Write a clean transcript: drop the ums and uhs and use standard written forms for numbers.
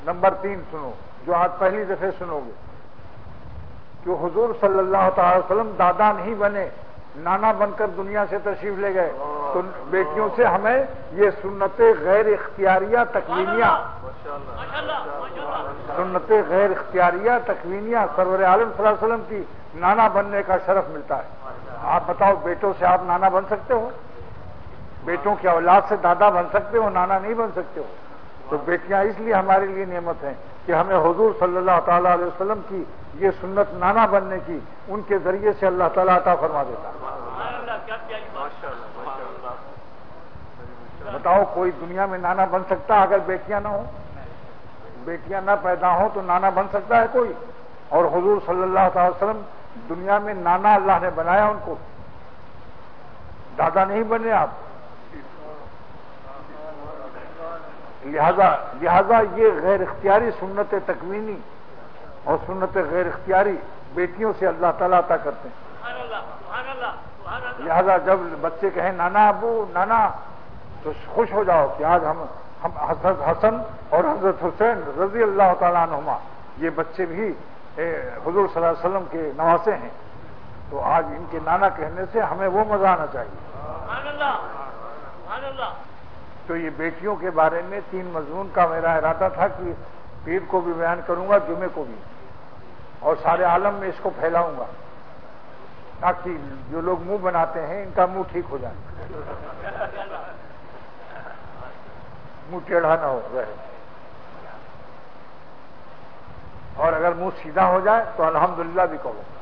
Number 3 سنو، جو آج پہلی دفعہ سنو گے، کہ حضور صلی اللہ تعالی وسلم دادا نہیں بنے، نانا بن کر دنیا سے تشریف لے گئے، تو بیٹیوں سے ہمیں یہ سنت غیر اختیاریہ تکوینیہ، سنت غیر اختیاریہ تکوینیہ سرور عالم صلی اللہ علیہ وسلم کی نانا بننے کا شرف ملتا ہے۔ آپ بتاؤ، بیٹوں سے آپ نانا بن سکتے ہو؟ بیٹوں کی اولاد سے دادا بن سکتے ہو، نانا نہیں بن سکتے ہو؟ تو بیٹیاں اس لیے ہمارے لیے نعمت ہیں کہ ہمیں حضور صلی اللہ تعالی علیہ وسلم کی یہ سنت نانا بننے کی ان کے ذریعے سے اللہ تعالیٰ عطا فرما دیتا ہے۔ بتاؤ، کوئی دنیا میں نانا بن سکتا ہے اگر بیٹیاں نہ ہوں؟ بیٹیاں نہ پیدا ہوں تو نانا بن سکتا ہے کوئی؟ اور حضور صلی اللہ تعالی وسلم دنیا میں نانا اللہ نے بنایا، ان کو دادا نہیں بنے آپ۔ لہذا یہ غیر اختیاری سنت تکوینی اور سنت غیر اختیاری بیٹیوں سے اللہ تعالیٰ عطا کرتے ہیں۔ لہذا جب بچے کہیں نانا ابو نانا، تو خوش ہو جاؤ کہ آج ہم حضرت حسن اور حضرت حسین رضی اللہ تعالیٰ عنہما یہ بچے بھی حضور صلی اللہ علیہ وسلم کے نواسے ہیں، تو آج ان کے نانا کہنے سے ہمیں وہ مزہ آنا چاہیے۔ تو یہ بیٹیوں کے بارے میں 3 مضمون کا میرا ارادہ تھا کہ پیر کو بھی بیان کروں گا، جمعے کو بھی، اور سارے عالم میں اس کو پھیلاؤں گا، تاکہ جو لوگ منہ بناتے ہیں ان کا منہ ٹھیک ہو جائے، منہ ٹیڑھا نہ ہو رہے، اور اگر منہ سیدھا ہو جائے تو الحمدللہ بھی کہو۔